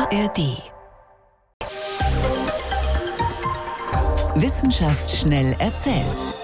ARD. Wissenschaft schnell erzählt.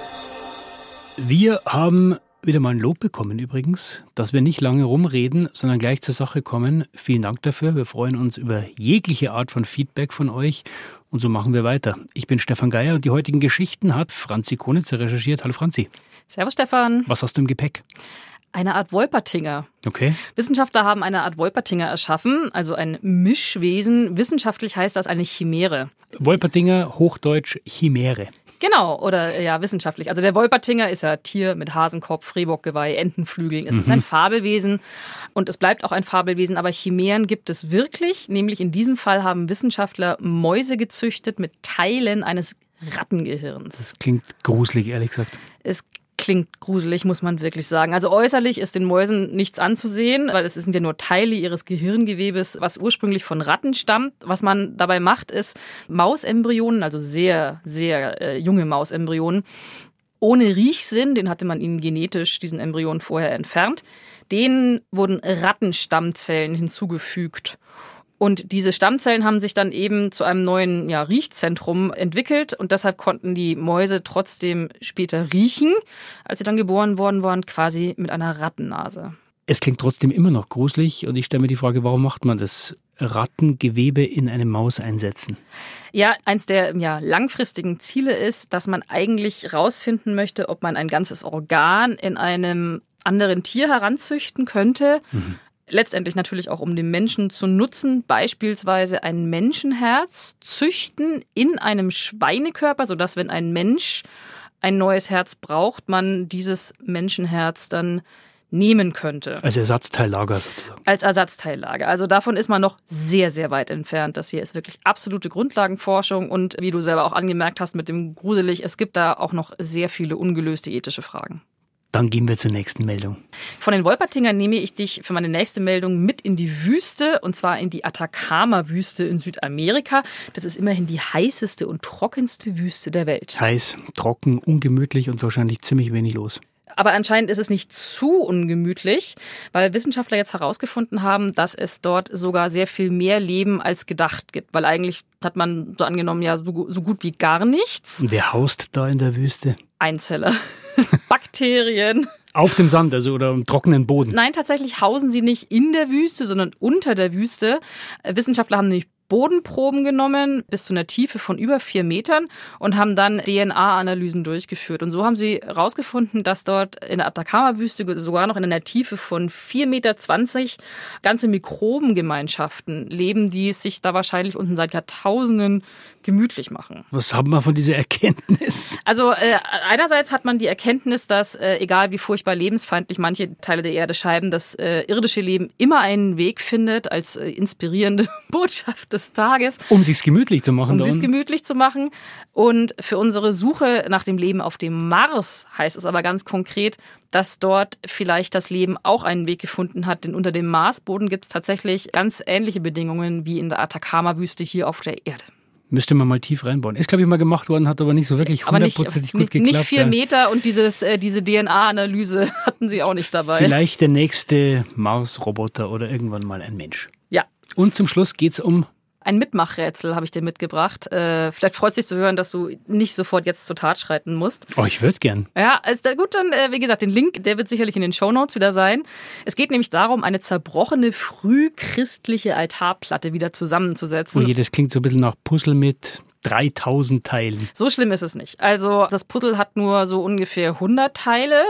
Wir haben wieder mal ein Lob bekommen übrigens, dass wir nicht lange rumreden, sondern gleich zur Sache kommen. Vielen Dank dafür. Wir freuen uns über jegliche Art von Feedback von euch. Und so machen wir weiter. Ich bin Stefan Geier und die heutigen Geschichten hat Franzi Konitzer recherchiert. Hallo Franzi. Servus Stefan. Was hast du im Gepäck? Eine Art Wolpertinger. Okay. Wissenschaftler haben eine Art Wolpertinger erschaffen, also ein Mischwesen. Wissenschaftlich heißt das eine Chimäre. Wolpertinger, Hochdeutsch Chimäre. Genau, oder ja, wissenschaftlich. Also der Wolpertinger ist ja Tier mit Hasenkopf, Rehbockgeweih, Entenflügeln. Es ist ein Fabelwesen und es bleibt auch ein Fabelwesen. Aber Chimären gibt es wirklich. Nämlich in diesem Fall haben Wissenschaftler Mäuse gezüchtet mit Teilen eines Rattengehirns. Das klingt gruselig, ehrlich gesagt. Es klingt gruselig, muss man wirklich sagen. Also äußerlich ist den Mäusen nichts anzusehen, weil es sind ja nur Teile ihres Gehirngewebes, was ursprünglich von Ratten stammt. Was man dabei macht, ist Mausembryonen, also sehr, sehr junge Mausembryonen, ohne Riechsinn, den hatte man ihnen genetisch, diesen Embryonen vorher entfernt, denen wurden Rattenstammzellen hinzugefügt. Und diese Stammzellen haben sich dann eben zu einem neuen Riechzentrum entwickelt und deshalb konnten die Mäuse trotzdem später riechen, als sie dann geboren worden waren, quasi mit einer Rattennase. Es klingt trotzdem immer noch gruselig und ich stelle mir die Frage, warum macht man das? Rattengewebe in eine Maus einsetzen? Ja, eins der langfristigen Ziele ist, dass man eigentlich rausfinden möchte, ob man ein ganzes Organ in einem anderen Tier heranzüchten könnte. Letztendlich natürlich auch, um den Menschen zu nutzen, beispielsweise ein Menschenherz züchten in einem Schweinekörper, sodass, wenn ein Mensch ein neues Herz braucht, man dieses Menschenherz dann nehmen könnte. Als Ersatzteillager sozusagen. Als Ersatzteillager. Also davon ist man noch sehr, sehr weit entfernt. Das hier ist wirklich absolute Grundlagenforschung und wie du selber auch angemerkt hast mit dem gruselig, es gibt da auch noch sehr viele ungelöste ethische Fragen. Dann gehen wir zur nächsten Meldung. Von den Wolpertingern nehme ich dich für meine nächste Meldung mit in die Wüste, und zwar in die Atacama-Wüste in Südamerika. Das ist immerhin die heißeste und trockenste Wüste der Welt. Heiß, trocken, ungemütlich und wahrscheinlich ziemlich wenig los. Aber anscheinend ist es nicht zu ungemütlich, weil Wissenschaftler jetzt herausgefunden haben, dass es dort sogar sehr viel mehr Leben als gedacht gibt. Weil eigentlich hat man so angenommen, so gut wie gar nichts. Und wer haust da in der Wüste? Einzeller. Bakterien. Auf dem Sand, also oder am trockenen Boden? Nein, tatsächlich hausen sie nicht in der Wüste, sondern unter der Wüste. Wissenschaftler haben nämlich Bodenproben genommen, bis zu einer Tiefe von über 4 Metern und haben dann DNA-Analysen durchgeführt. Und so haben sie herausgefunden, dass dort in der Atacama-Wüste sogar noch in einer Tiefe von 4,20 Meter ganze Mikrobengemeinschaften leben, die sich da wahrscheinlich unten seit Jahrtausenden gemütlich machen. Was haben wir von dieser Erkenntnis? Also einerseits hat man die Erkenntnis, dass egal wie furchtbar lebensfeindlich manche Teile der Erde schreiben, das irdische Leben immer einen Weg findet als inspirierende Botschaft des Tages. Um sich's gemütlich zu machen. Und für unsere Suche nach dem Leben auf dem Mars heißt es aber ganz konkret, dass dort vielleicht das Leben auch einen Weg gefunden hat. Denn unter dem Marsboden gibt es tatsächlich ganz ähnliche Bedingungen wie in der Atacama-Wüste hier auf der Erde. Müsste man mal tief reinbauen. Ist, glaube ich, mal gemacht worden, hat aber nicht so wirklich hundertprozentig gut geklappt. Nicht 4 Meter und diese DNA-Analyse hatten sie auch nicht dabei. Vielleicht der nächste Mars-Roboter oder irgendwann mal ein Mensch. Ja. Und zum Schluss geht's um ein Mitmachrätsel habe ich dir mitgebracht. Vielleicht freut es dich zu hören, dass du nicht sofort jetzt zur Tat schreiten musst. Oh, ich würde gern. Ja, also gut, dann wie gesagt, den Link, der wird sicherlich in den Shownotes wieder sein. Es geht nämlich darum, eine zerbrochene frühchristliche Altarplatte wieder zusammenzusetzen. Oh je, das klingt so ein bisschen nach Puzzle mit 3000 Teilen. So schlimm ist es nicht. Also das Puzzle hat nur so ungefähr 100 Teile,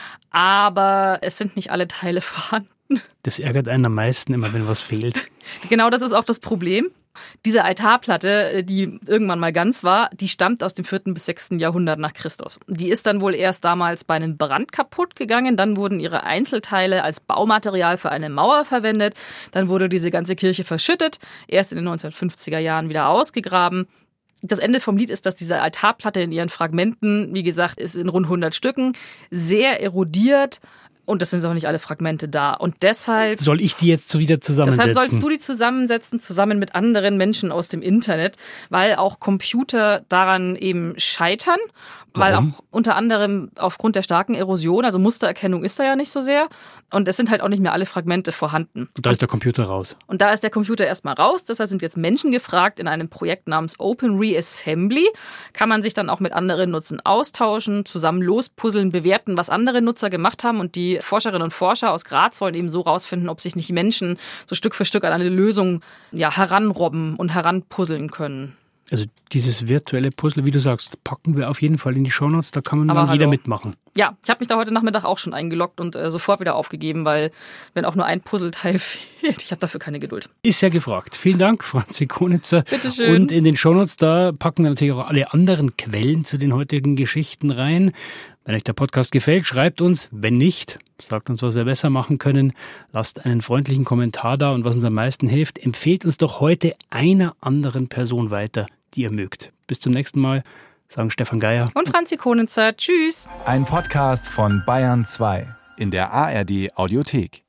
aber es sind nicht alle Teile vorhanden. Das ärgert einen am meisten immer, wenn was fehlt. Genau, das ist auch das Problem. Diese Altarplatte, die irgendwann mal ganz war, die stammt aus dem 4. bis 6. Jahrhundert nach Christus. Die ist dann wohl erst damals bei einem Brand kaputt gegangen. Dann wurden ihre Einzelteile als Baumaterial für eine Mauer verwendet. Dann wurde diese ganze Kirche verschüttet, erst in den 1950er Jahren wieder ausgegraben. Das Ende vom Lied ist, dass diese Altarplatte in ihren Fragmenten, wie gesagt, ist in rund 100 Stücken, sehr erodiert. Und das sind auch nicht alle Fragmente da. Und deshalb... Soll ich die jetzt wieder zusammensetzen? Deshalb sollst du die zusammensetzen, zusammen mit anderen Menschen aus dem Internet, weil auch Computer daran eben scheitern. Weil auch unter anderem aufgrund der starken Erosion, also Mustererkennung ist da ja nicht so sehr. Und es sind halt auch nicht mehr alle Fragmente vorhanden. Und da ist der Computer raus. Und da ist der Computer erstmal raus. Deshalb sind jetzt Menschen gefragt. In einem Projekt namens Open Reassembly kann man sich dann auch mit anderen Nutzern austauschen, zusammen lospuzzeln, bewerten, was andere Nutzer gemacht haben. Und die Forscherinnen und Forscher aus Graz wollen eben so rausfinden, ob sich nicht Menschen so Stück für Stück an eine Lösung heranrobben und heranpuzzeln können. Also dieses virtuelle Puzzle, wie du sagst, packen wir auf jeden Fall in die Shownotes, da kann man dann jeder mitmachen. Ja, ich habe mich da heute Nachmittag auch schon eingeloggt und sofort wieder aufgegeben, weil wenn auch nur ein Puzzleteil fehlt, ich habe dafür keine Geduld. Ist ja gefragt. Vielen Dank, Franzi Konitzer. Bitteschön. Und in den Shownotes, da packen wir natürlich auch alle anderen Quellen zu den heutigen Geschichten rein. Wenn euch der Podcast gefällt, schreibt uns. Wenn nicht, sagt uns, was wir besser machen können. Lasst einen freundlichen Kommentar da und was uns am meisten hilft, empfehlt uns doch heute einer anderen Person weiter, die ihr mögt. Bis zum nächsten Mal, sagen Stefan Geier und Franzi Konitzer. Tschüss. Ein Podcast von Bayern 2 in der ARD Audiothek.